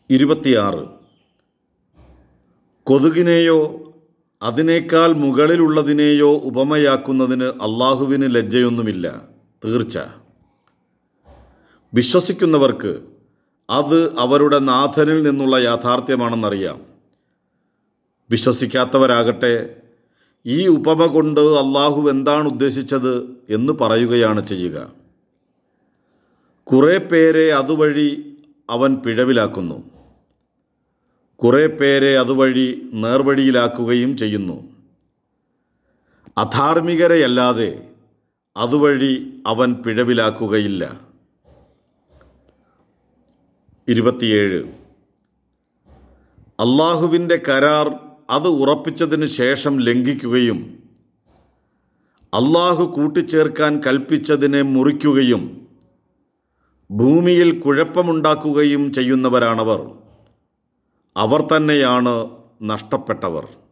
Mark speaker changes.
Speaker 1: 26. കൊതുകിനെയോ അതിനേക്കാൾ മുകളിലുള്ളതിനെയോ ഉപമയാക്കുന്നതിന് അള്ളാഹുവിന് ലജ്ജയൊന്നുമില്ല. തീർച്ച വിശ്വസിക്കുന്നവർക്ക് അത് അവരുടെ നാഥനിൽ നിന്നുള്ള യാഥാർത്ഥ്യമാണെന്നറിയാം. വിശ്വസിക്കാത്തവരാകട്ടെ ഈ ഉപമ കൊണ്ട് അള്ളാഹു എന്താണ് ഉദ്ദേശിച്ചത് എന്ന് പറയുകയാണ് ചെയ്യുക. കുറേ പേരെ അതുവഴി അവൻ പിഴവിലാക്കുന്നു, കുറേ പേരെ അതുവഴി നേർവഴിയിലാക്കുകയും ചെയ്യുന്നു. അധാർമികരെയല്ലാതെ അതുവഴി അവൻ പിഴവിലാക്കുകയില്ല. 27. അള്ളാഹുവിൻ്റെ കരാർ അത് ഉറപ്പിച്ചതിന് ശേഷം ലംഘിക്കുകയും അള്ളാഹു കൂട്ടിച്ചേർക്കാൻ കൽപ്പിച്ചതിനെ മുറിക്കുകയും ഭൂമിയിൽ കുഴപ്പമുണ്ടാക്കുകയും ചെയ്യുന്നവരാണവർ. അവർ തന്നെയാണ് നഷ്ടപ്പെട്ടവർ.